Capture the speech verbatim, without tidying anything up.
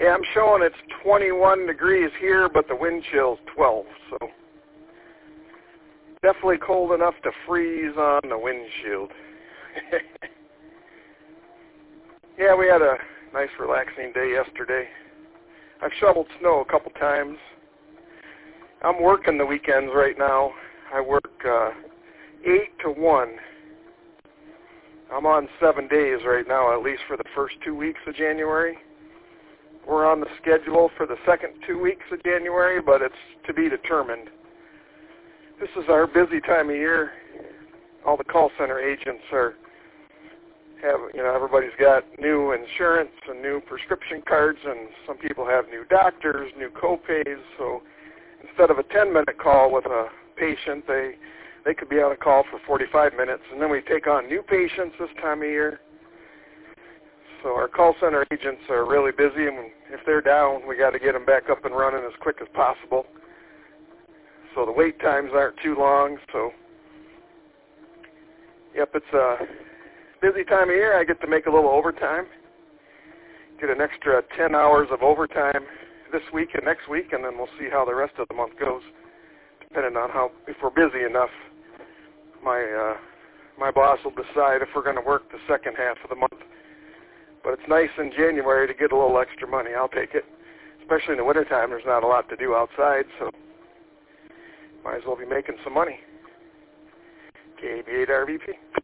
Yeah, I'm showing it's twenty-one degrees here, but the wind chill's twelve, so definitely cold enough to freeze on the windshield. Yeah, we had a nice relaxing day yesterday. I've shoveled snow a couple times. I'm working the weekends right now. I work uh, eight to one. I'm on seven days right now, at least for the first two weeks of January. We're on the schedule for the second two weeks of January, but it's to be determined. This is our busy time of year. All the call center agents are have, you know, everybody's got new insurance and new prescription cards, and some people have new doctors, new co-pays. So instead of a ten-minute call with a patient, they they could be on a call for forty-five minutes, and then we take on new patients this time of year. So our call center agents are really busy, and if they're down, we got to get them back up and running as quick as possible. So the wait times aren't too long. So, yep, it's a busy time of year. I get to make a little overtime, get an extra ten hours of overtime this week and next week, and then we'll see how the rest of the month goes, depending on how, if we're busy enough. My uh, my boss will decide if we're going to work the second half of the month. But it's nice in January to get a little extra money. I'll take it, especially in the wintertime. There's not a lot to do outside, so might as well be making some money. K B eight R V P.